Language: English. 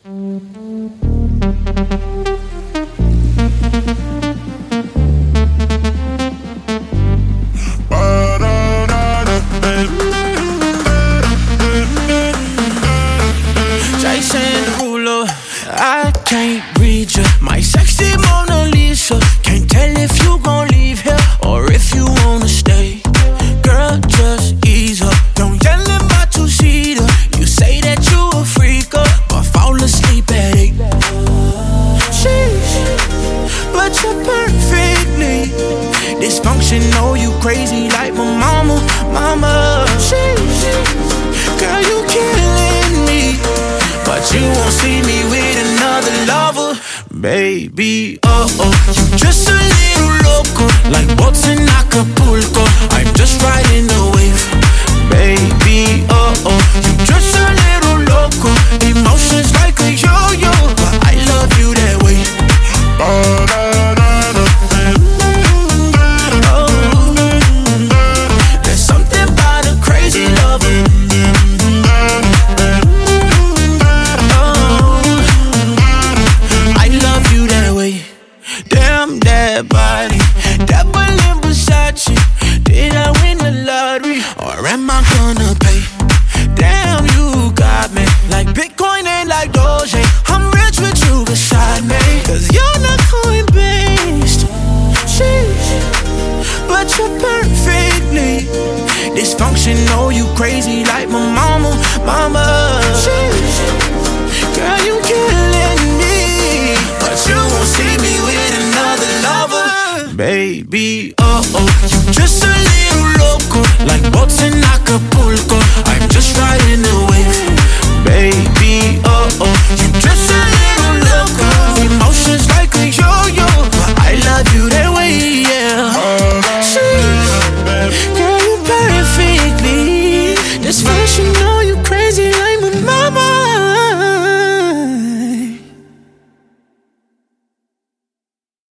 Jason Derulo, I can't read you. My sexy Mona Lisa. Can't tell if you gon' leave here or if you wanna stay. Girl, just ease up. Don't yell in my two-seater. You say that you a freak up, but fall asleep at 8. Sheesh, but you're perfectly dysfunctional. You crazy like my mama. Sheesh, girl, you killing me, but you won't see me with another lover. Baby, you just a little loco, like boats in Acapulco. I'm just riding the wave. Baby, you just a little loco, emotions like a yo-yo, but I love you that way. There's something about a crazy lover. Damn that body, that Berlin Versace. Did I win the lottery or am I gonna pay? Damn, you got me like Bitcoin and like Doge. I'm rich with you beside me, cause you're not coin-based. Sheesh, but you're perfectly dysfunctional. You crazy like my mama. Sheesh, girl, you killing me, but you won't see me with another lover. Baby, you just a little loco, like boats in Acapulco. I'm just riding the wave. Baby,